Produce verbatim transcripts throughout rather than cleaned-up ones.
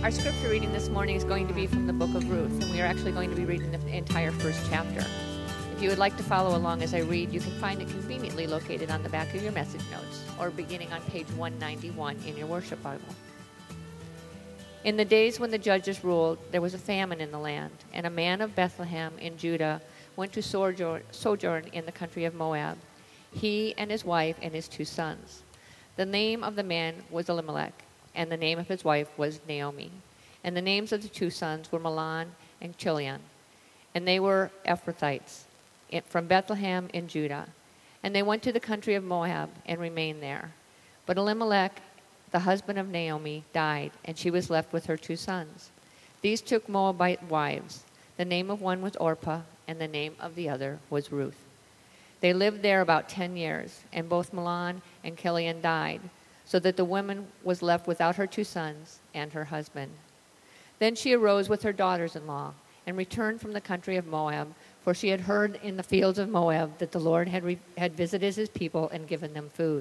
Our scripture reading this morning is going to be from the book of Ruth, and we are actually going to be reading the entire first chapter. If you would like to follow along as I read, you can find it conveniently located on the back of your message notes or beginning on page one ninety-one in your worship Bible. In the days when the judges ruled, there was a famine in the land, and a man of Bethlehem in Judah went to sojourn, sojourn in the country of Moab, he and his wife and his two sons. The name of the man was Elimelech, and the name of his wife was Naomi. And the names of the two sons were Mahlon and Chilion. And they were Ephrathites from Bethlehem in Judah. And they went to the country of Moab and remained there. But Elimelech, the husband of Naomi, died, and she was left with her two sons. These took Moabite wives. The name of one was Orpah, and the name of the other was Ruth. They lived there about ten years, and both Mahlon and Chilion died, so that the woman was left without her two sons and her husband. Then she arose with her daughters-in-law and returned from the country of Moab, for she had heard in the fields of Moab that the Lord had, re- had visited his people and given them food.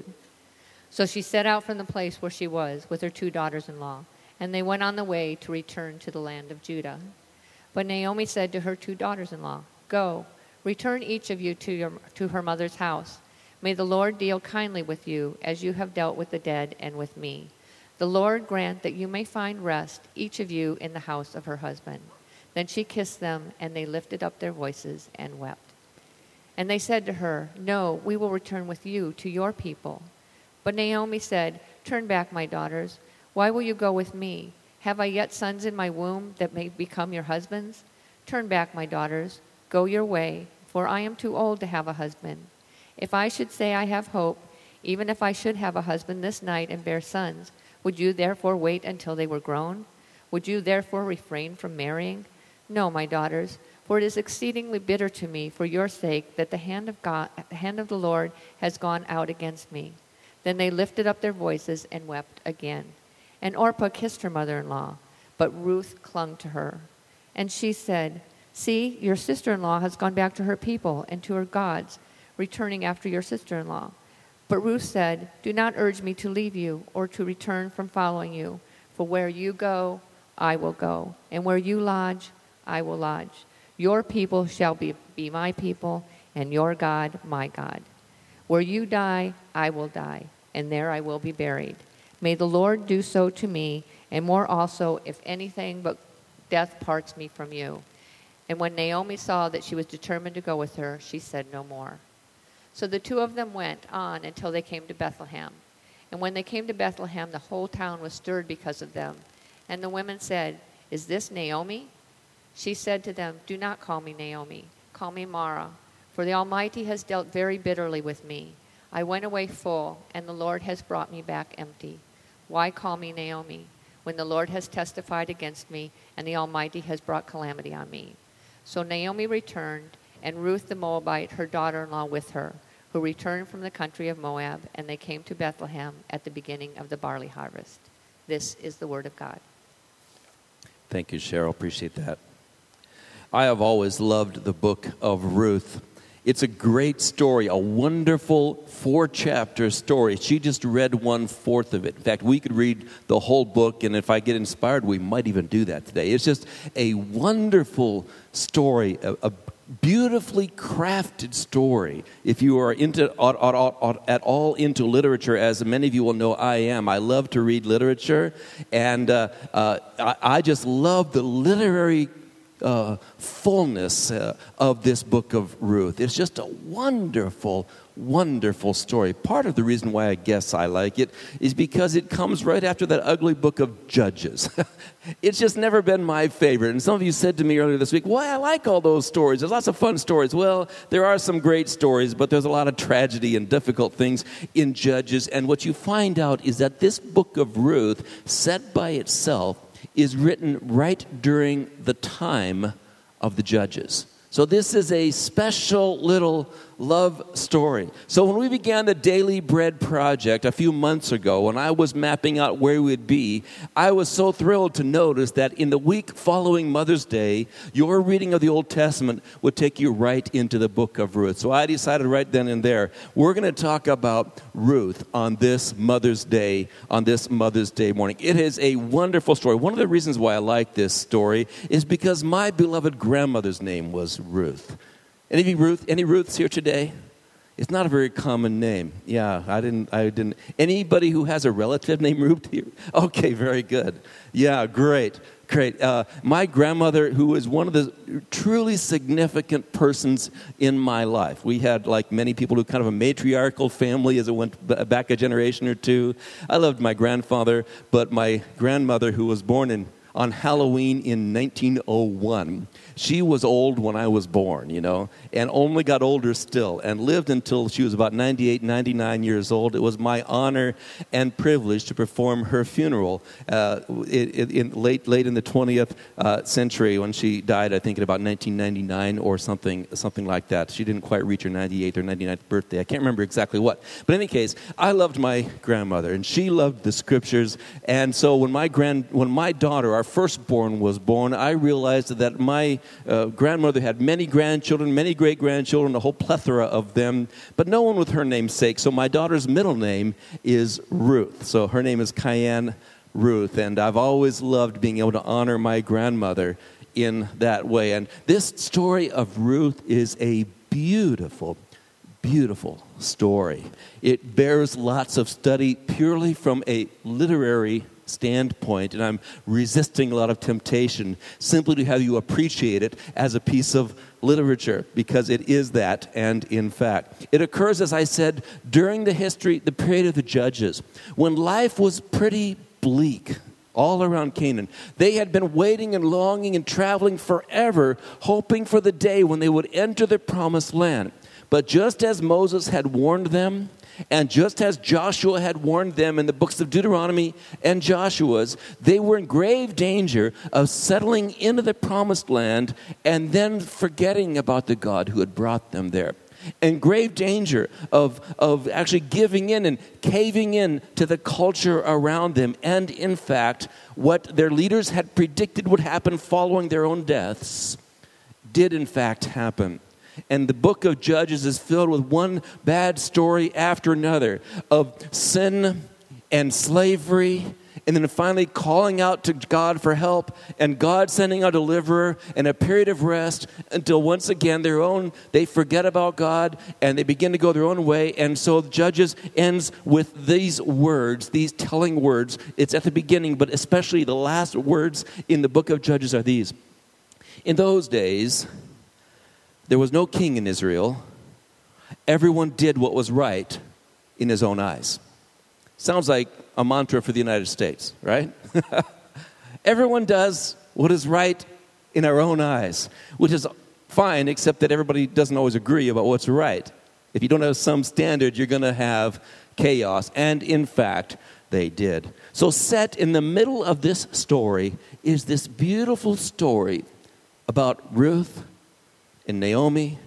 So she set out from the place where she was with her two daughters-in-law, and they went on the way to return to the land of Judah. But Naomi said to her two daughters-in-law, "Go, return each of you to, your, to her mother's house. May the Lord deal kindly with you, as you have dealt with the dead and with me. The Lord grant that you may find rest, each of you, in the house of her husband." Then she kissed them, and they lifted up their voices and wept. And they said to her, "No, we will return with you to your people." But Naomi said, "Turn back, my daughters. Why will you go with me? Have I yet sons in my womb that may become your husbands? Turn back, my daughters. Go your way, for I am too old to have a husband. If I should say I have hope, even if I should have a husband this night and bear sons, would you therefore wait until they were grown? Would you therefore refrain from marrying? No, my daughters, for it is exceedingly bitter to me for your sake that the hand of God, the hand of the Lord has gone out against me." Then they lifted up their voices and wept again. And Orpah kissed her mother-in-law, but Ruth clung to her. And she said, "See, your sister-in-law has gone back to her people and to her gods, returning after your sister-in-law." But Ruth said, "Do not urge me to leave you or to return from following you, for where you go, I will go, and where you lodge, I will lodge. Your people shall be, be my people, and your God my God. Where you die, I will die, and there I will be buried. May the Lord do so to me, and more also, if anything but death parts me from you." And when Naomi saw that she was determined to go with her, she said no more. So the two of them went on until they came to Bethlehem. And when they came to Bethlehem, the whole town was stirred because of them. And the women said, "Is this Naomi?" She said to them, "Do not call me Naomi. Call me Mara, for the Almighty has dealt very bitterly with me. I went away full, and the Lord has brought me back empty. Why call me Naomi, when the Lord has testified against me, and the Almighty has brought calamity on me?" So Naomi returned, and Ruth the Moabite, her daughter-in-law, with her, who returned from the country of Moab, and they came to Bethlehem at the beginning of the barley harvest. This is the word of God. Thank you, Cheryl. Appreciate that. I have always loved the book of Ruth. It's a great story, a wonderful four-chapter story. She just read one-fourth of it. In fact, we could read the whole book, and if I get inspired, we might even do that today. It's just a wonderful story, a, a beautifully crafted story. If you are into at all into literature, as many of you will know I am, I love to read literature, and uh, uh, I, I just love the literary uh, fullness uh, of this book of Ruth. It's just a wonderful, wonderful story. Part of the reason why I guess I like it is because it comes right after that ugly book of Judges. It's just never been my favorite. And some of you said to me earlier this week, "Why, I like all those stories. There's lots of fun stories." Well, there are some great stories, but there's a lot of tragedy and difficult things in Judges. And what you find out is that this book of Ruth, set by itself, is written right during the time of the Judges. So this is a special little love story. So when we began the Daily Bread Project a few months ago, when I was mapping out where we would be, I was so thrilled to notice that in the week following Mother's Day, your reading of the Old Testament would take you right into the book of Ruth. So I decided right then and there, we're going to talk about Ruth on this Mother's Day, on this Mother's Day morning. It is a wonderful story. One of the reasons why I like this story is because my beloved grandmother's name was Ruth. Any of you Ruth? Any Ruths here today? It's not a very common name. Yeah, I didn't. I didn't. Anybody who has a relative named Ruth here? Okay, very good. Yeah, great, great. Uh, my grandmother, who was one of the truly significant persons in my life. We had, like many people, who kind of a matriarchal family as it went b- back a generation or two. I loved my grandfather, but my grandmother, who was born in on Halloween in nineteen oh one. She was old when I was born, you know, and only got older still, and lived until she was about ninety-eight, ninety-nine years old. It was my honor and privilege to perform her funeral uh, in, in late late in the twentieth uh, century when she died, I think, in about nineteen ninety-nine or something something like that. She didn't quite reach her ninety-eighth or ninety-ninth birthday. I can't remember exactly what. But in any case, I loved my grandmother, and she loved the scriptures. And so when my grand, when my daughter, our firstborn, was born, I realized that my uh, grandmother had many grandchildren, many great-grandchildren, a whole plethora of them, but no one with her namesake. So my daughter's middle name is Ruth. So her name is Cayenne Ruth, and I've always loved being able to honor my grandmother in that way. And this story of Ruth is a beautiful, beautiful story. It bears lots of study purely from a literary standpoint, and I'm resisting a lot of temptation simply to have you appreciate it as a piece of literature, because it is that, and in fact. It occurs, as I said, during the history, the period of the Judges, when life was pretty bleak all around Canaan. They had been waiting and longing and traveling forever, hoping for the day when they would enter the promised land. But just as Moses had warned them, and just as Joshua had warned them in the books of Deuteronomy and Joshua's, they were in grave danger of settling into the promised land and then forgetting about the God who had brought them there. In grave danger of, of actually giving in and caving in to the culture around them. And in fact, what their leaders had predicted would happen following their own deaths did in fact happen. And the book of Judges is filled with one bad story after another of sin and slavery, and then finally calling out to God for help, and God sending a deliverer, and a period of rest until once again their own they forget about God and they begin to go their own way. And so Judges ends with these words, these telling words. It's at the beginning, but especially the last words in the book of Judges are these. In those days, there was no king in Israel. Everyone did what was right in his own eyes. Sounds like a mantra for the United States, right? Everyone does what is right in our own eyes, which is fine, except that everybody doesn't always agree about what's right. If you don't have some standard, you're going to have chaos. And in fact, they did. So set in the middle of this story is this beautiful story about Ruth and Naomi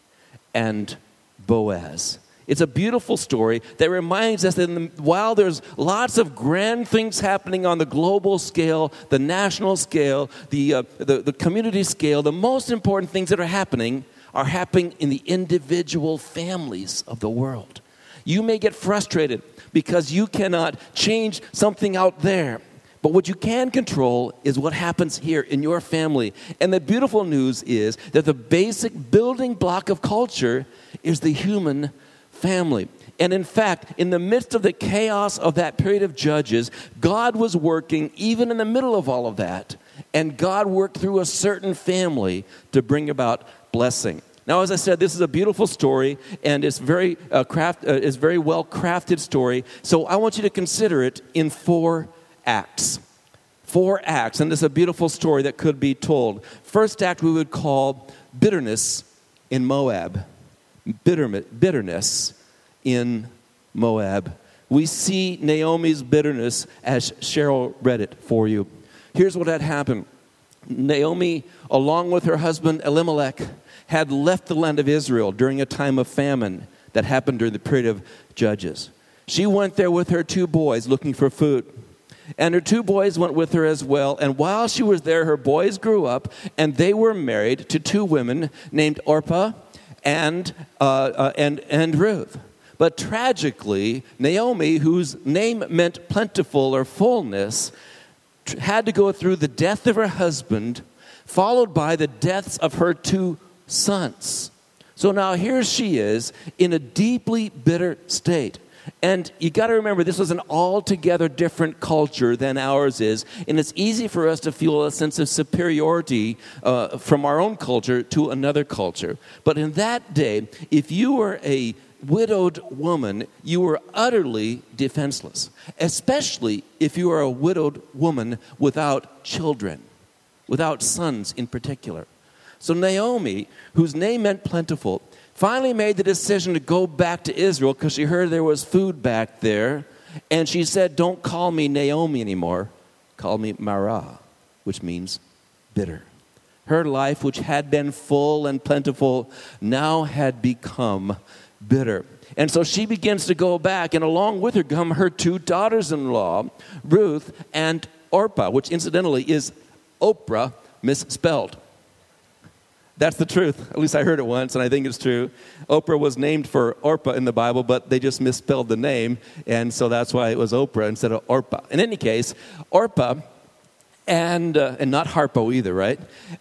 and Boaz. It's a beautiful story that reminds us that in the, while there's lots of grand things happening on the global scale, the national scale, the, uh, the, the community scale, the most important things that are happening are happening in the individual families of the world. You may get frustrated because you cannot change something out there. But what you can control is what happens here in your family. And the beautiful news is that the basic building block of culture is the human family. And in fact, in the midst of the chaos of that period of Judges, God was working even in the middle of all of that. And God worked through a certain family to bring about blessing. Now, as I said, this is a beautiful story, and it's very uh, craft, uh, it's very well crafted story. So I want you to consider it in four acts. Four acts, and it's a beautiful story that could be told. First act we would call bitterness in Moab. Bitter, bitterness in Moab. We see Naomi's bitterness as Cheryl read it for you. Here's what had happened. Naomi, along with her husband Elimelech, had left the land of Israel during a time of famine that happened during the period of Judges. She went there with her two boys looking for food. And her two boys went with her as well. And while she was there, her boys grew up, and they were married to two women named Orpah and, uh, uh, and, and Ruth. But tragically, Naomi, whose name meant plentiful or fullness, had to go through the death of her husband, followed by the deaths of her two sons. So now here she is in a deeply bitter state. And you got to remember, this was an altogether different culture than ours is. And it's easy for us to feel a sense of superiority uh, from our own culture to another culture. But in that day, if you were a widowed woman, you were utterly defenseless, especially if you were a widowed woman without children, without sons in particular. So Naomi, whose name meant plentiful, finally made the decision to go back to Israel because she heard there was food back there. And she said, don't call me Naomi anymore. Call me Mara, which means bitter. Her life, which had been full and plentiful, now had become bitter. And so she begins to go back, and along with her come her two daughters-in-law, Ruth and Orpah, which incidentally is Oprah misspelled. That's the truth. At least I heard it once, and I think it's true. Oprah was named for Orpah in the Bible, but they just misspelled the name, and so that's why it was Oprah instead of Orpah. In any case, Orpah, and uh, and not Harpo either, right?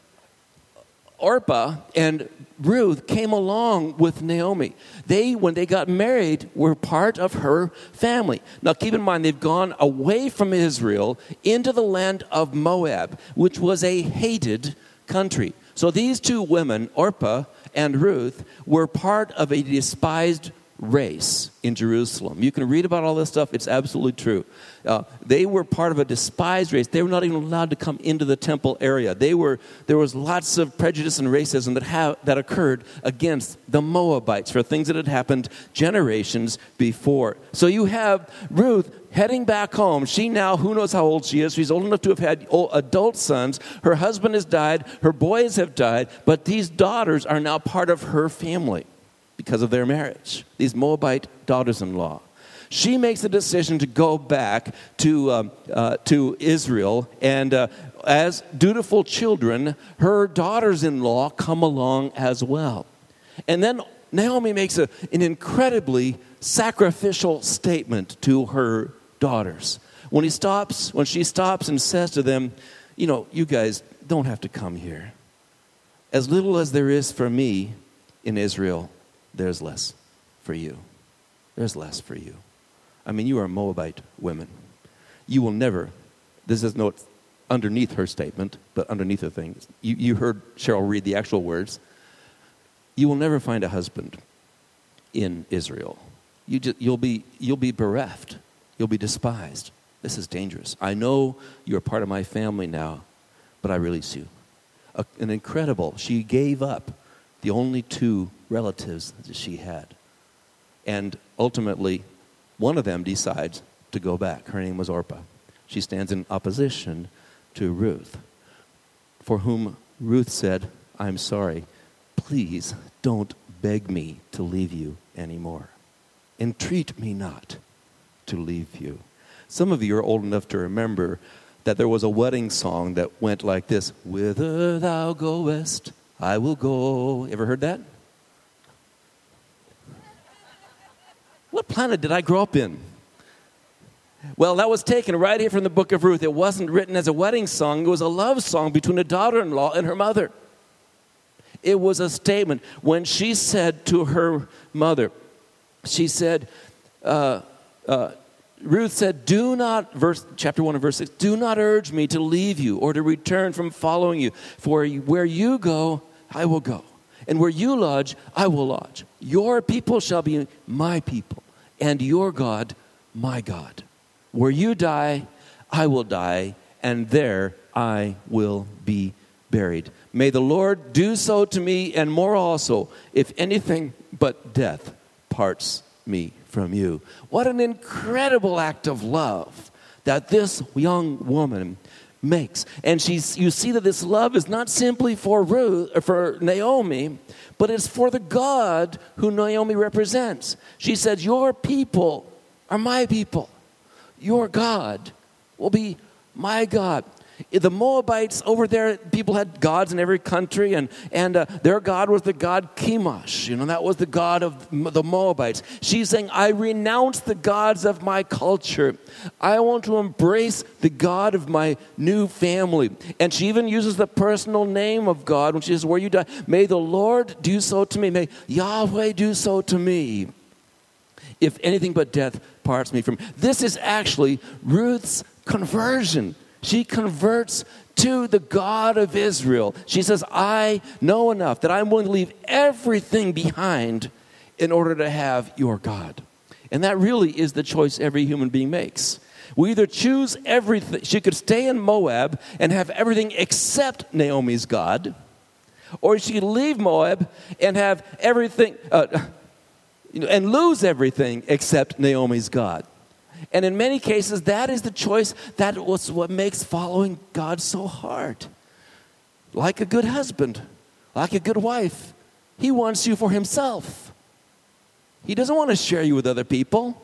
Orpah and Ruth came along with Naomi. They, when they got married, were part of her family. Now, keep in mind, they've gone away from Israel into the land of Moab, which was a hated country. So these two women, Orpah and Ruth, were part of a despised race in Jerusalem. You can read about all this stuff. It's absolutely true. Uh, they were part of a despised race. They were not even allowed to come into the temple area. They were there was lots of prejudice and racism that have that occurred against the Moabites for things that had happened generations before. So you have Ruth heading back home. She now, who knows how old she is. She's old enough to have had adult sons. Her husband has died. Her boys have died. But these daughters are now part of her family because of their marriage, these Moabite daughters-in-law. She makes a decision to go back to um, uh, to Israel, and uh, as dutiful children, her daughters-in-law come along as well. And then Naomi makes a, an incredibly sacrificial statement to her daughters. When he stops, when she stops and says to them, you know, you guys don't have to come here. As little as there is for me in Israel, there's less for you. There's less for you. I mean, you are Moabite women. You will never, this is not underneath her statement, but underneath the things. You, you heard Cheryl read the actual words. You will never find a husband in Israel. You just, you'll be, you'll be bereft. You'll be despised. This is dangerous. I know you're part of my family now, but I release you. A, an incredible, she gave up the only two relatives that she had. And ultimately, one of them decides to go back. Her name was Orpah. She stands in opposition to Ruth, for whom Ruth said, I'm sorry, please don't beg me to leave you anymore. Entreat me not to leave you. Some of you are old enough to remember that there was a wedding song that went like this, whither thou goest, I will go. Ever heard that? What planet did I grow up in? Well, that was taken right here from the book of Ruth. It wasn't written as a wedding song. It was a love song between a daughter-in-law and her mother. It was a statement. When she said to her mother, she said, uh, uh, Ruth said, do not, verse, chapter one and verse six, do not urge me to leave you or to return from following you. For where you go, I will go. And where you lodge, I will lodge. Your people shall be my people, and your God, my God. Where you die, I will die, and there I will be buried. May the Lord do so to me, and more also, if anything but death parts me from you. What an incredible act of love that this young woman makes. And she's, you see that this love is not simply for Ruth, or for Naomi, but it's for the God who Naomi represents. She said, your people are my people. Your God will be my God. The Moabites over there, people had gods in every country, and, and uh, their God was the god Chemosh. You know, that was the god of the Moabites. She's saying, I renounce the gods of my culture. I want to embrace the God of my new family. And she even uses the personal name of God when she says, where you die, may the Lord do so to me. May Yahweh do so to me. If anything but death parts me from. This is actually Ruth's conversion. She converts to the God of Israel. She says, I know enough that I'm willing to leave everything behind in order to have your God. And that really is the choice every human being makes. We either choose everything. She could stay in Moab and have everything except Naomi's God, or she could leave Moab and have everything, uh, you know, and lose everything except Naomi's God. And in many cases, that is the choice. That was what makes following God so hard. Like a good husband, like a good wife, he wants you for himself. He doesn't want to share you with other people.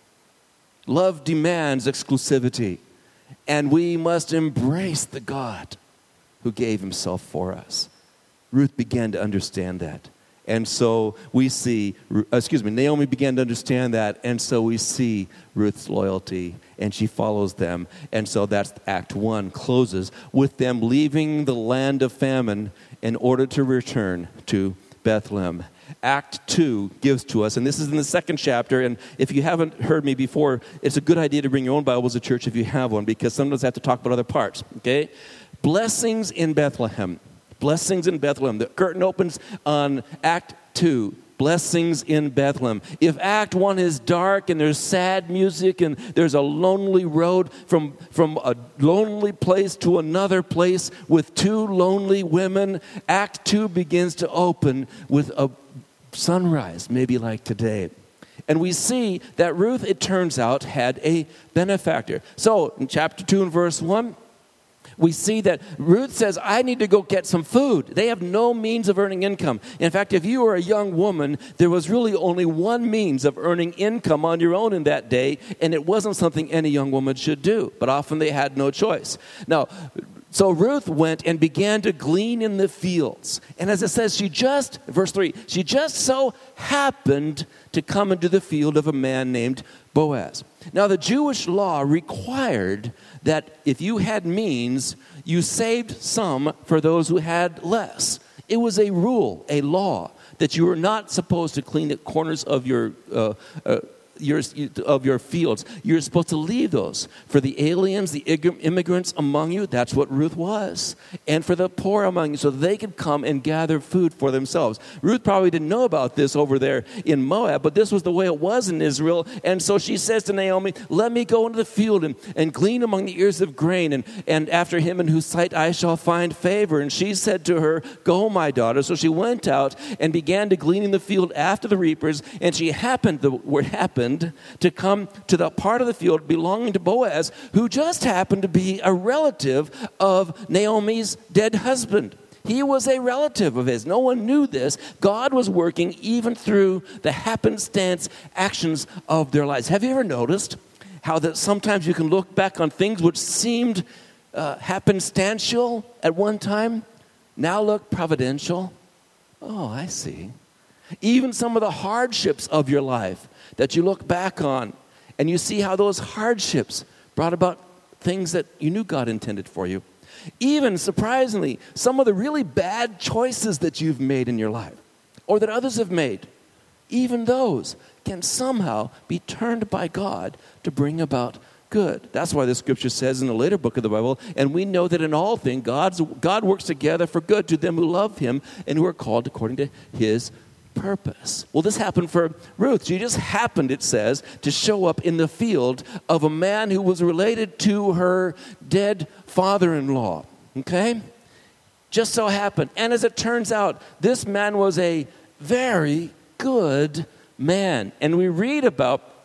Love demands exclusivity. And we must embrace the God who gave himself for us. Ruth began to understand that. And so we see, excuse me, Naomi began to understand that, and so we see Ruth's loyalty, and she follows them. And so that's Act one, closes with them leaving the land of famine in order to return to Bethlehem. Act two gives to us, and this is in the second chapter, and if you haven't heard me before, it's a good idea to bring your own Bibles to church if you have one, because sometimes I have to talk about other parts, okay? Blessings in Bethlehem. Blessings in Bethlehem. The curtain opens on Act two. Blessings in Bethlehem. If Act one is dark and there's sad music and there's a lonely road from, from a lonely place to another place with two lonely women, Act two begins to open with a sunrise, maybe like today. And we see that Ruth, it turns out, had a benefactor. So in chapter two and verse one, we see that Ruth says, I need to go get some food. They have no means of earning income. In fact, if you were a young woman, there was really only one means of earning income on your own in that day, and it wasn't something any young woman should do. But often they had no choice. Now, so Ruth went and began to glean in the fields. And as it says, she just, verse three, she just so happened to come into the field of a man named Boaz. Now, the Jewish law required that if you had means, you saved some for those who had less. It was a rule, a law, that you were not supposed to clean the corners of your uh, uh, Your, of your fields. You're supposed to leave those for the aliens, the immigrants among you. That's what Ruth was. And for the poor among you, so they could come and gather food for themselves. Ruth probably didn't know about this over there in Moab, but this was the way it was in Israel. And so she says to Naomi, let me go into the field and, and glean among the ears of grain, and, and after him in whose sight I shall find favor. And she said to her, go, my daughter. So she went out and began to glean in the field after the reapers, and she happened, the word happened, to come to the part of the field belonging to Boaz, who just happened to be a relative of Naomi's dead husband. He was a relative of his. No one knew this. God was working even through the happenstance actions of their lives. Have you ever noticed how that sometimes you can look back on things which seemed uh, happenstantial at one time, now look providential? Oh, I see. Even some of the hardships of your life that you look back on and you see how those hardships brought about things that you knew God intended for you. Even, surprisingly, some of the really bad choices that you've made in your life or that others have made, even those can somehow be turned by God to bring about good. That's why the scripture says in the later book of the Bible, and we know that in all things God's, God works together for good to them who love him and who are called according to his purpose. Well, this happened for Ruth. She just happened, it says, to show up in the field of a man who was related to her dead father-in-law. Okay? Just so happened. And as it turns out, this man was a very good man. And we read about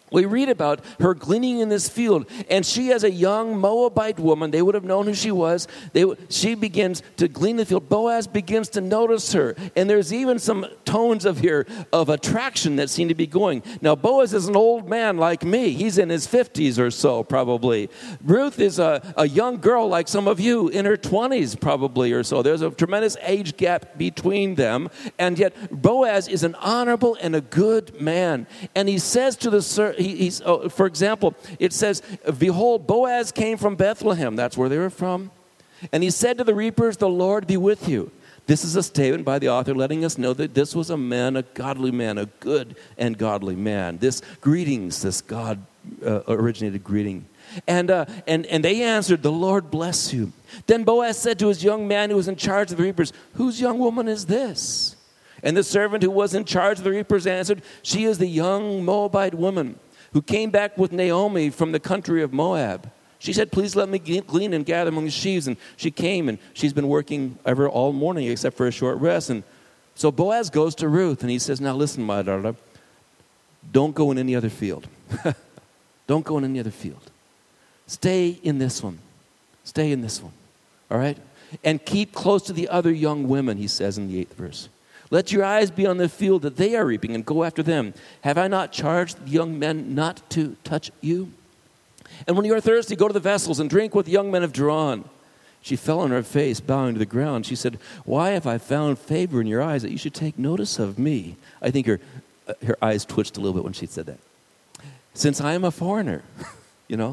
We read about her gleaning in this field, and she, as a young Moabite woman, they would have known who she was. They, she begins to glean in the field. Boaz begins to notice her, and there's even some tones of here of attraction that seem to be going. Now, Boaz is an old man like me. He's in his fifties or so, probably. Ruth is a, a young girl like some of you, in her twenties, probably, or so. There's a tremendous age gap between them, and yet Boaz is an honorable and a good man. And he says to the servant, He, he's, oh, for example, it says, behold, Boaz came from Bethlehem. That's where they were from. And he said to the reapers, the Lord be with you. This is a statement by the author letting us know that this was a man, a godly man, a good and godly man. This greetings, this God uh, originated greeting. And, uh, and, and they answered, the Lord bless you. Then Boaz said to his young man who was in charge of the reapers, whose young woman is this? And the servant who was in charge of the reapers answered, she is the young Moabite woman who came back with Naomi from the country of Moab. She said, please let me glean and gather among the sheaves. And she came, and she's been working ever all morning except for a short rest. And so Boaz goes to Ruth, and he says, now listen, my daughter, don't go in any other field. Don't go in any other field. Stay in this one. Stay in this one, all right? And keep close to the other young women, he says in the eighth verse. Let your eyes be on the field that they are reaping and go after them. Have I not charged the young men not to touch you? And when you are thirsty, go to the vessels and drink what the young men have drawn. She fell on her face, bowing to the ground. She said, why have I found favor in your eyes that you should take notice of me? I think her, uh, her eyes twitched a little bit when she said that. Since I am a foreigner, you know.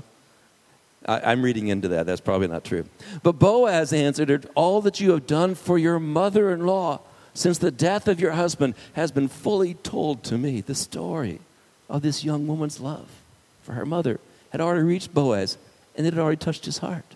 I, I'm reading into that. That's probably not true. But Boaz answered her, all that you have done for your mother-in-law since the death of your husband has been fully told to me. The story of this young woman's love for her mother had already reached Boaz, and it had already touched his heart.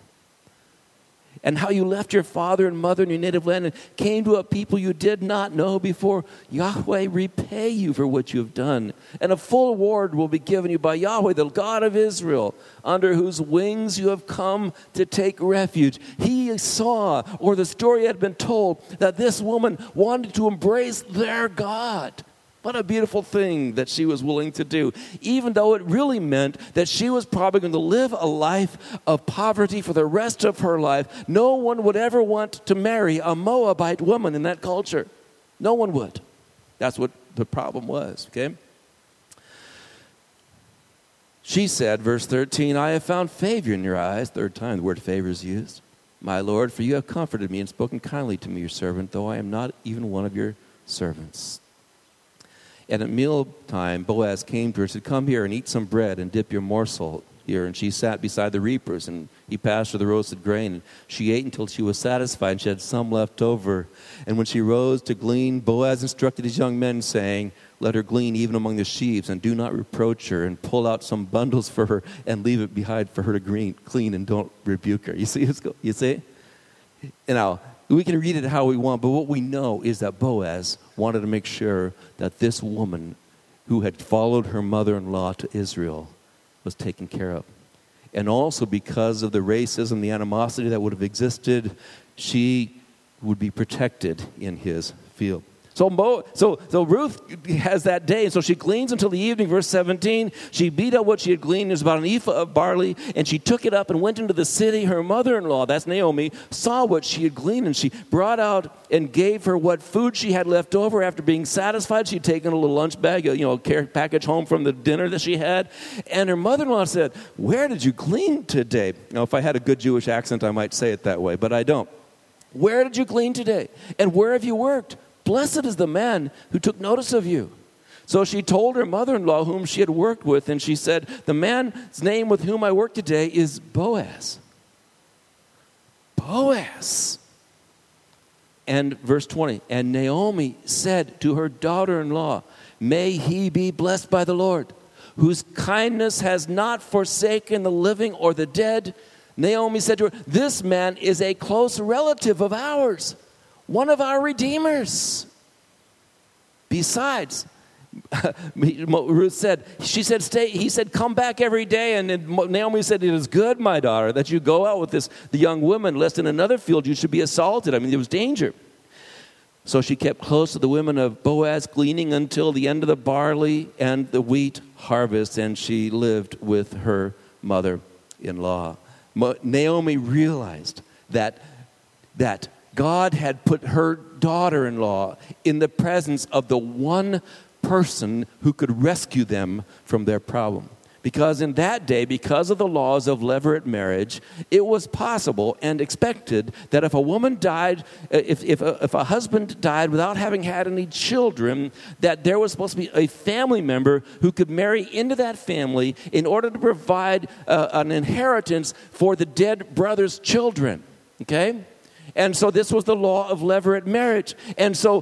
And how you left your father and mother in your native land and came to a people you did not know before. Yahweh repay you for what you have done. And a full reward will be given you by Yahweh, the God of Israel, under whose wings you have come to take refuge. He saw, or the story had been told, that this woman wanted to embrace their God. What a beautiful thing that she was willing to do, even though it really meant that she was probably going to live a life of poverty for the rest of her life. No one would ever want to marry a Moabite woman in that culture. No one would. That's what the problem was, okay? She said, verse thirteen, I have found favor in your eyes. Third time the word favor is used. My Lord, for you have comforted me and spoken kindly to me, your servant, though I am not even one of your servants. And at mealtime, Boaz came to her and said, come here and eat some bread and dip your morsel here. And she sat beside the reapers, and he passed her the roasted grain. And she ate until she was satisfied, and she had some left over. And when she rose to glean, Boaz instructed his young men, saying, let her glean even among the sheaves, and do not reproach her, and pull out some bundles for her, and leave it behind for her to glean, clean, and don't rebuke her. You see? You see? You know, we can read it how we want, but what we know is that Boaz wanted to make sure that this woman who had followed her mother-in-law to Israel was taken care of. And also because of the racism, the animosity that would have existed, she would be protected in his field. So, Mo, so, so Ruth has that day, and so she gleans until the evening, verse seventeen. She beat up what she had gleaned. It was about an ephah of barley, and she took it up and went into the city. Her mother-in-law, that's Naomi, saw what she had gleaned, and she brought out and gave her what food she had left over. After being satisfied, she'd taken a little lunch bag, you know, care package home from the dinner that she had. And her mother-in-law said, where did you glean today? Now, if I had a good Jewish accent, I might say it that way, but I don't. Where did you glean today? And where have you worked? Blessed is the man who took notice of you. So she told her mother-in-law whom she had worked with, and she said, the man's name with whom I work today is Boaz. Boaz. And verse twenty, and Naomi said to her daughter-in-law, may he be blessed by the Lord, whose kindness has not forsaken the living or the dead. Naomi said to her, this man is a close relative of ours, one of our redeemers. Besides, Ruth said, she said, stay. He said, come back every day. And Naomi said, it is good, my daughter, that you go out with this, the young woman, lest in another field you should be assaulted. I mean, there was danger. So she kept close to the women of Boaz, gleaning until the end of the barley and the wheat harvest, and she lived with her mother-in-law. Mo- Naomi realized that, that God had put her daughter-in-law in the presence of the one person who could rescue them from their problem. Because in that day, because of the laws of levirate marriage, it was possible and expected that if a woman died, if, if, a, if a husband died without having had any children, that there was supposed to be a family member who could marry into that family in order to provide uh, an inheritance for the dead brother's children. Okay? And so this was the law of levirate marriage. And so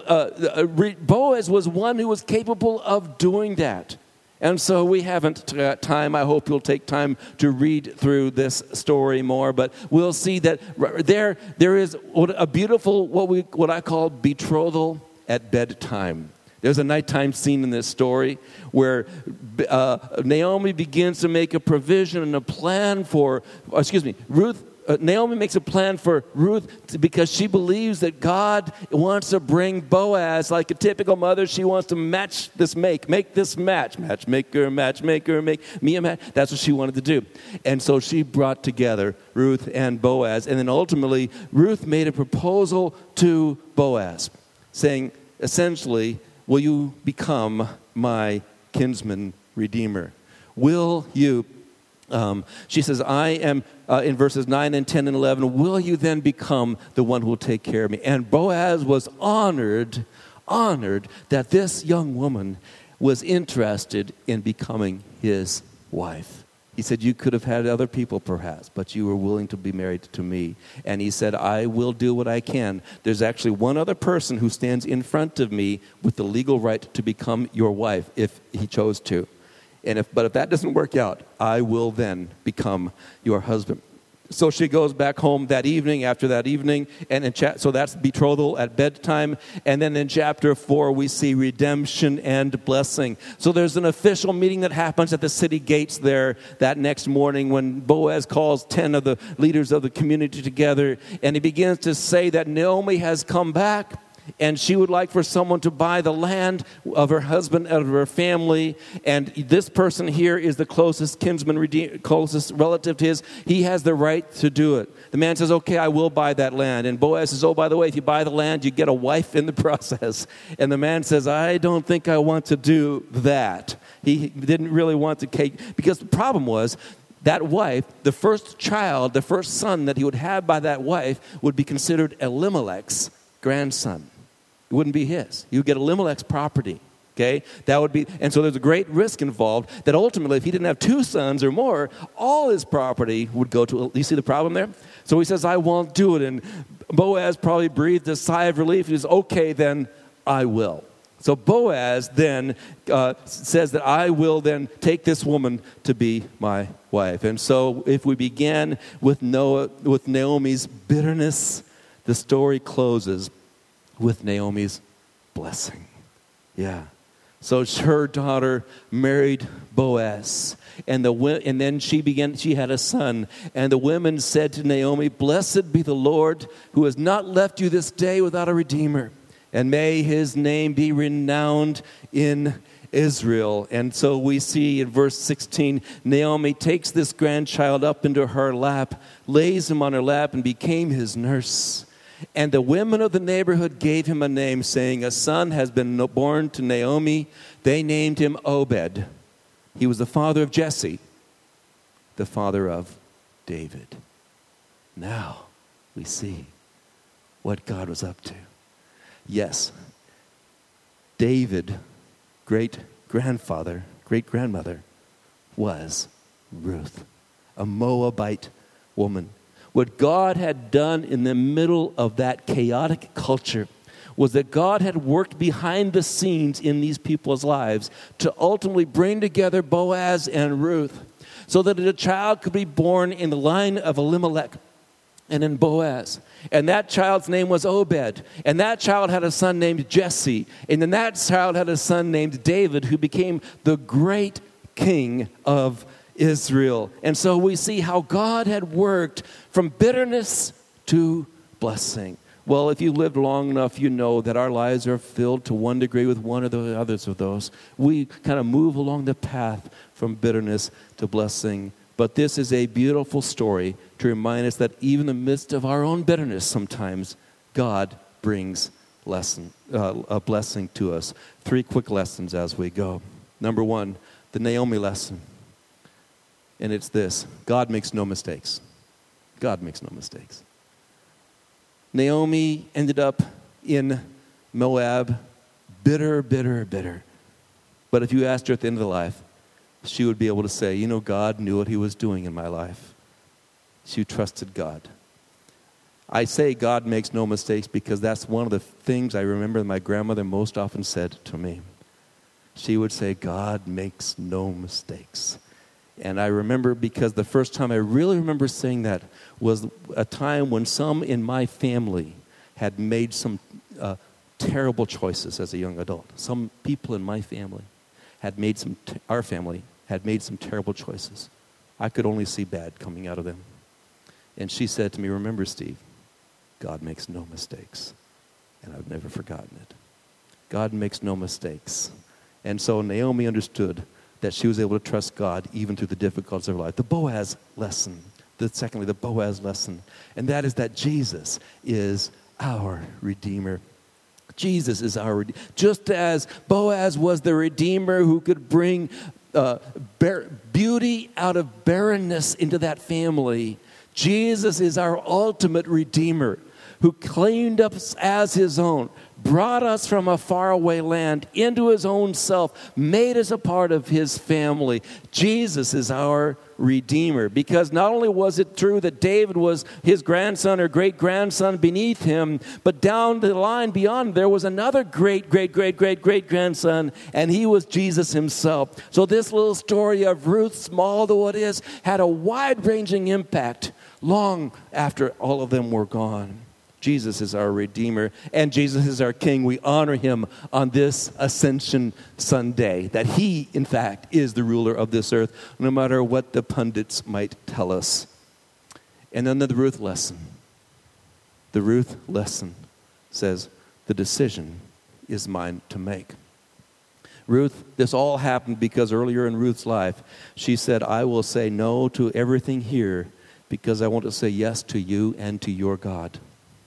uh, Boaz was one who was capable of doing that. And so we haven't got time. I hope you'll take time to read through this story more. But we'll see that there, there is a beautiful, what we, what I call betrothal at bedtime. There's a nighttime scene in this story where uh, Naomi begins to make a provision and a plan for, excuse me, Ruth. Uh, Naomi makes a plan for Ruth to, because she believes that God wants to bring Boaz, like a typical mother. She wants to match this make, make this match. Matchmaker, matchmaker, make me a match. That's what she wanted to do. And so she brought together Ruth and Boaz. And then ultimately, Ruth made a proposal to Boaz, saying, essentially, will you become my kinsman redeemer? Will you? Um, she says, I am, uh, in verses nine and ten and eleven, will you then become the one who will take care of me? And Boaz was honored, honored that this young woman was interested in becoming his wife. He said, you could have had other people perhaps, but you were willing to be married to me. And he said, I will do what I can. There's actually one other person who stands in front of me with the legal right to become your wife if he chose to. And if, but if that doesn't work out, I will then become your husband. So she goes back home that evening, after that evening, and in cha- so that's betrothal at bedtime. And then in chapter four, we see redemption and blessing. So there's an official meeting that happens at the city gates there that next morning when Boaz calls ten of the leaders of the community together, and he begins to say that Naomi has come back, and she would like for someone to buy the land of her husband, of her family. And this person here is the closest kinsman, redeem, closest relative to his. He has the right to do it. The man says, okay, I will buy that land. And Boaz says, oh, by the way, if you buy the land, you get a wife in the process. And the man says, I don't think I want to do that. He didn't really want to take, because the problem was, that wife, the first child, the first son that he would have by that wife would be considered Elimelech's grandson. It wouldn't be his. He would get Elimelech's property, okay? That would be, and so there's a great risk involved that ultimately, if he didn't have two sons or more, all his property would go to, you see the problem there? So he says, I won't do it. And Boaz probably breathed a sigh of relief. He says, okay, then I will. So Boaz then uh, says that I will then take this woman to be my wife. And so if we began with Noah, with Naomi's bitterness, the story closes with Naomi's blessing. Yeah. So her daughter married Boaz, and the and then she began. She had a son, and the women said to Naomi, "Blessed be the Lord, who has not left you this day without a redeemer, and may his name be renowned in Israel." And so we see in verse sixteen, Naomi takes this grandchild up into her lap, lays him on her lap, and became his nurse. And the women of the neighborhood gave him a name, saying, a son has been born to Naomi. They named him Obed. He was the father of Jesse, the father of David. Now we see what God was up to. Yes, David, great-grandfather, great-grandmother, was Ruth, a Moabite woman. What God had done in the middle of that chaotic culture was that God had worked behind the scenes in these people's lives to ultimately bring together Boaz and Ruth so that a child could be born in the line of Elimelech and in Boaz. And that child's name was Obed. And that child had a son named Jesse. And then that child had a son named David, who became the great king of Israel. And so we see how God had worked from bitterness to blessing. Well, if you lived long enough, you know that our lives are filled to one degree with one or the others of those. We kind of move along the path from bitterness to blessing. But this is a beautiful story to remind us that even in the midst of our own bitterness sometimes, God brings lesson, uh, a blessing to us. Three quick lessons as we go. Number one, the Naomi lesson. And it's this: God makes no mistakes. God makes no mistakes. Naomi ended up in Moab, bitter, bitter, bitter. But if you asked her at the end of the life, she would be able to say, you know, God knew what he was doing in my life. She trusted God. I say God makes no mistakes because that's one of the things I remember my grandmother most often said to me. She would say, God makes no mistakes. And I remember because the first time I really remember saying that was a time when some in my family had made some uh, terrible choices as a young adult. Some people in my family had made some, t- our family had made some terrible choices. I could only see bad coming out of them. And she said to me, remember, Steve, God makes no mistakes. And I've never forgotten it. God makes no mistakes. And so Naomi understood that she was able to trust God even through the difficulties of her life. The Boaz lesson. The, secondly, the Boaz lesson. And that is that Jesus is our Redeemer. Jesus is our Redeemer. Just as Boaz was the Redeemer who could bring uh, bar- beauty out of barrenness into that family, Jesus is our ultimate Redeemer who claimed us as his own, brought us from a faraway land into his own self, made us a part of his family. Jesus is our Redeemer, because not only was it true that David was his grandson or great-grandson beneath him, but down the line beyond there was another great, great, great, great, great-grandson, and he was Jesus himself. So this little story of Ruth, small though it is, had a wide-ranging impact long after all of them were gone. Jesus is our Redeemer, and Jesus is our King. We honor him on this Ascension Sunday, that he, in fact, is the ruler of this earth, no matter what the pundits might tell us. And then the Ruth lesson. The Ruth lesson says, the decision is mine to make. Ruth, this all happened because earlier in Ruth's life, she said, I will say no to everything here because I want to say yes to you and to your God.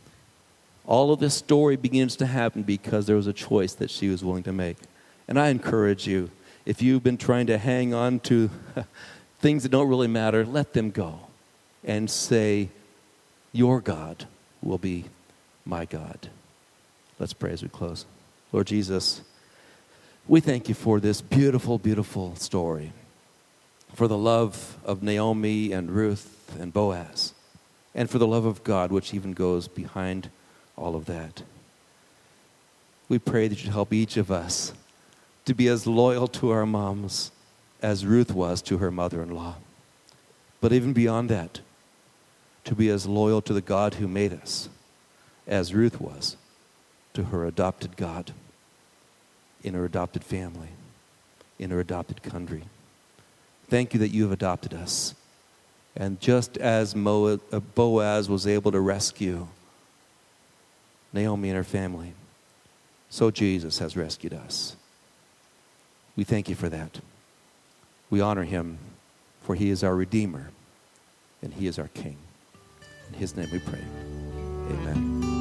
All of this story begins to happen because there was a choice that she was willing to make. And I encourage you, if you've been trying to hang on to things that don't really matter, let them go and say, your God will be my God. Let's pray as we close. Lord Jesus, we thank you for this beautiful, beautiful story, for the love of Naomi and Ruth and Boaz, and for the love of God, which even goes behind all of that. We pray that you'd help each of us to be as loyal to our moms as Ruth was to her mother-in-law. But even beyond that, to be as loyal to the God who made us as Ruth was to her adopted God in her adopted family, in her adopted country. Thank you that you have adopted us. And just as Boaz was able to rescue Naomi and her family, so Jesus has rescued us. We thank you for that. We honor him, for he is our Redeemer, and he is our King. In his name we pray. Amen.